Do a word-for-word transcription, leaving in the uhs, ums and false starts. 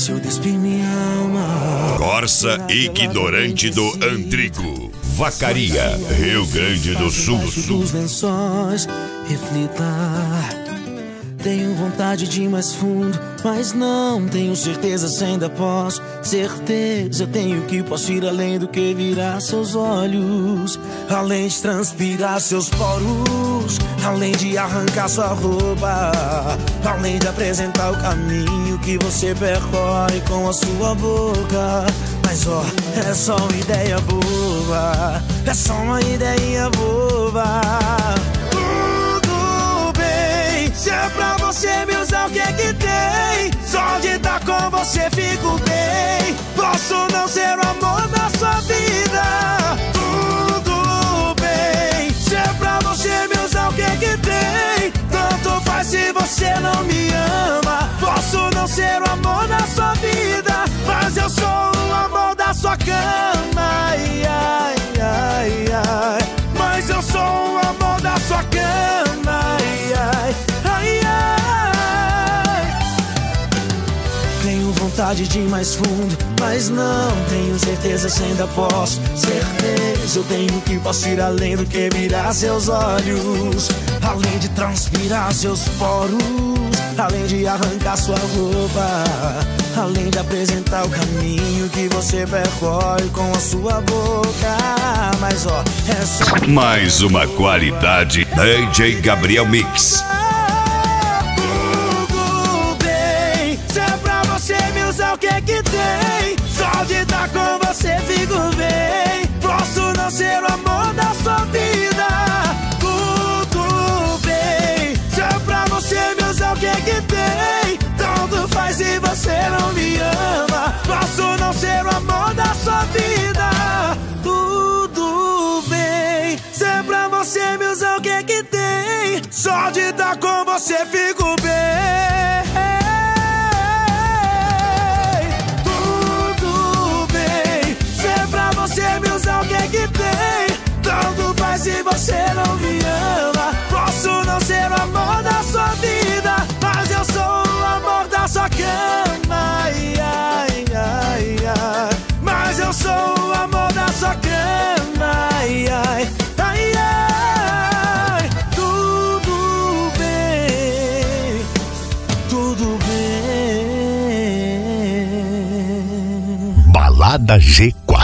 se eu despir minha alma. Corsa ignorante do Antrigo, Vacaria, Rio Grande do Sul. Dos lençóis, reflita. Tenho vontade de ir mais fundo, mas não tenho certeza se ainda posso. Certeza eu tenho que posso ir além do que virar seus olhos, além de transpirar seus poros, além de arrancar sua roupa, além de apresentar o caminho que você percorre com a sua boca. Mas ó, é só uma ideia boba, é só uma ideia boba. Se é pra você me usar, o que é que tem? Só de estar com você fico bem. Posso não ser o amor da sua vida, tudo bem. Se é pra você me usar, o que é que tem? Tanto faz se você não me ama. Posso não ser o amor da sua vida, mas eu sou o amor da sua cama. Ai, ai, ai, ai. Mas eu sou o amor da sua cama. Ai, ai. Tenho vontade de ir mais fundo, mas não tenho certeza se ainda posso. Certeza eu tenho que posso ir além do que virar seus olhos, além de transpirar seus poros, além de arrancar sua roupa, além de apresentar o caminho que você percorre com a sua boca. Mas ó, é só mais uma qualidade D J Gabriel Mix. O que é que tem? Só de estar com você fico bem. Posso não ser o amor da sua vida, tudo bem. Se é pra você me usar, o que é que tem? Tanto faz se você não me ama. Posso não ser o amor da sua vida, tudo bem. Se é pra você me usar, o que é que tem? Só de estar com você fico bem. Você me usar, o que é que tem? Tanto faz se você não me ama. Posso não ser o amor da sua vida, mas eu sou o amor da sua cama. Ai, ai, ai, ai. Mas eu sou o amor da sua cama. Ai, ai, ai, ai. Tudo bem, tudo bem. Balada G quatro.